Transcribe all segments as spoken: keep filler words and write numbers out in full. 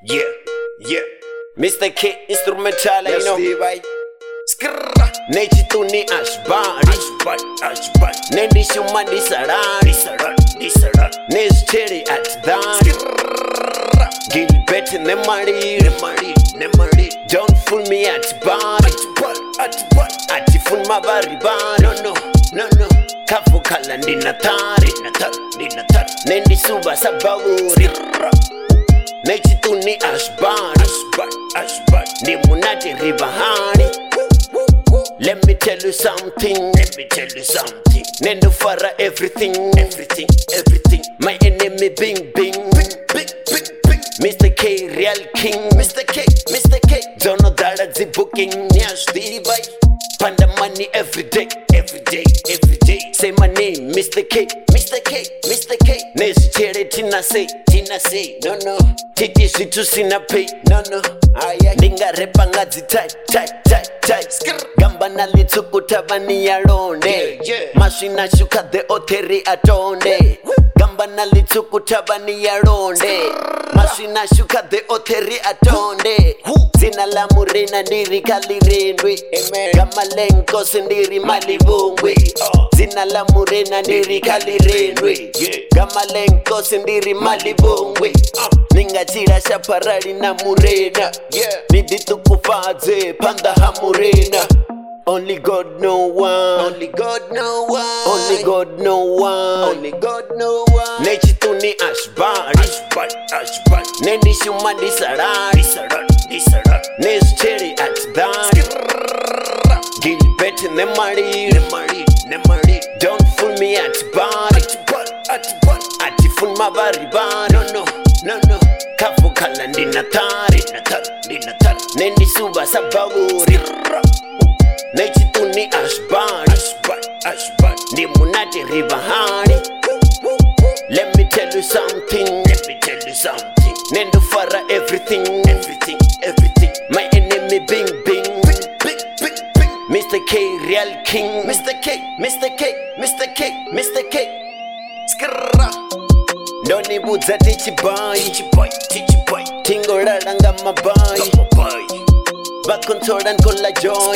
Yeah, yeah. Mister K instrumental, you know. Skrrra. Nechi tuni ashbari, ashbari, ashbari. Nendi shuma disarari, disarari, disarari. Nes cherry at that. Skrrra. Gilbert nemari, nemari, nemari. Don't fool me at bar, at bar, at bar. At fool my bari bar. No, no, no, no. Kafu kalandi natari, natari, natari. Nendi suba sabawuri. Nechi tuni ashbari, ashbari, ashbari. Ni munati ribahani. Let me tell you something, let me tell you something. Nendo fara everything, everything, everything. My enemy bing bing, bing, bing, bing, bing. Mister K, real king, Mister K, Mister K. Don't know that it's the booking, yes, the boy. Panda money every day, every day, every day. Say my name, Mister K, Mister K, Mister K. Nesu chere tina say, tina say, no no. Titi shitu sina pay, no no. Aya, ninga repa ngazi tight, tight, tight, tight. Skr. Gamba na litsuku tabani ya ronde. Yeah, yeah. Mashina shuka de oteri atonde. Gamba na litsuku tabani ya ronde. Mashina shuka de oteri atonde. Zina la murena ndiri kalirendwe. Gama lenko sindiri malibungwe. Zina la murena ndiri kalirendwe. Gama lenko sindiri malibungwe. Ninga chira shaparari na murena. Niditu kufaze panda hamurena. Only God know one. Only God know one. Only God know one. Only God know one. Nechi tuni ashbari, ashbari, ashbari. Nendi shuma disarari, disarari, disarari. Nes cherry at that. Gilbert nemari, nemari, nemari. Don't fool me at bar, at bar, at bar. At fool my bari bar. No no, no no. Kafu kalandi natari, natari, natari. Nendi suba sabawuri. Nechi tuni ashbari, ashbari, ashbari. Ni munati ribahani. Let me tell you something, let me tell you something. Nendo fara everything, everything, everything. My enemy bing bing, bing, bing, bing, bing. Mister K, real king, Mister K, Mister K, Mister K, Mister K. Skrrra. Noni buza tichi boy, tichi boy, tichi boy. Tingo raranga maboy, maboy. Bakontor and kola joy.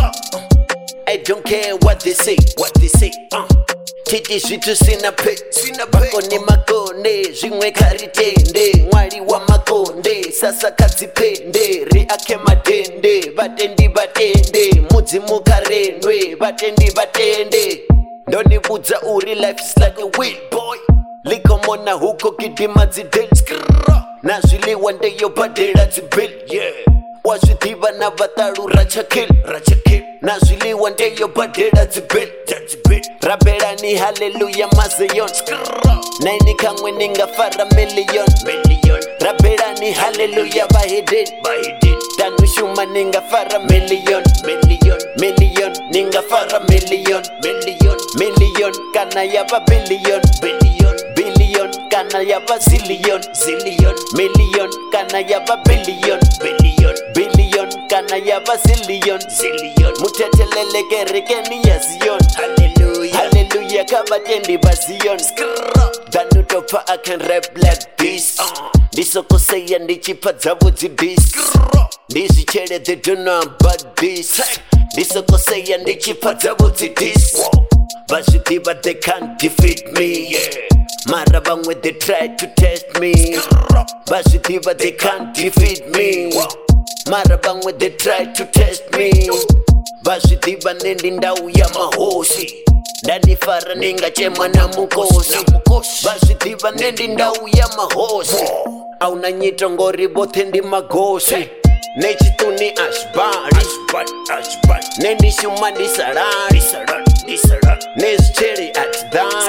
I don't care what they say, what they say. Uh. Titi switu sina pe, sina pe. Bakoni makonde, jingwe karitende. Mwari wa makonde, sasa kazipende. Reake madende, batendi batende. Muzi mukarendwe, batendi batende. Doni buza uri, life is like a wheel boy. Liko mona huko kidima zidel. Nazwili one day yo badera zibil, yeah. Wazwithiba na bataru rachakil, rachakil. Nazwili one day yo badera zibil, zibil. Rabera ni hallelujah mazayon. Naini kangwe ninga fara million, million. Rabera ni hallelujah bahidin, bahidin. Tanu shuma ninga fara million, million, million. Ninga fara million, million, million. Kana yaba billion, billion, billion. Kana yaba zillion, zillion, million. Kana yaba billion, billion, billion. Kana yaba zillion, zillion. Mutetelele kereke ni yazion. Hallelujah, hallelujah. Kabatendi bazion. Danutopa I can rap like this. uh. Disoko say and the chipa zabuzi this. Disi chere they do not but this. Disoko say and the chipa zabuzi this. Bashiti but they can't defeat me, yeah. Marabang when they try to test me. Bashiti but they can't defeat me. Marabang when they try to test me. Bashiti but nendi ndau ya mahosi. Dani fara ninga chema na mukosi. Bashiti but nendi ndau ya mahosi. Au na nyito ngori bote ndi magosi. Nechi tuni ashbari, ashbari, ashbari. Nendi shuma disarari, disarari, disarari. Nes cherry at that.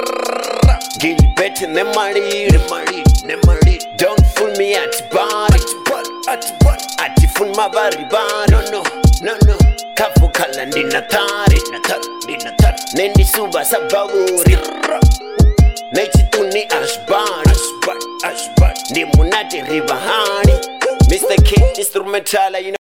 Gilbert nemari, nemari, nemari. Don't fool me at bar, at bar, at bar. At fool my bari bar. No no, no no. Kafu kalandi natari, natari, natari. Nendi suba sabawuri. Nechi tuni ashbari, ashbari, ashbari. Ni munati ribahani. Mister K instrumental, you know.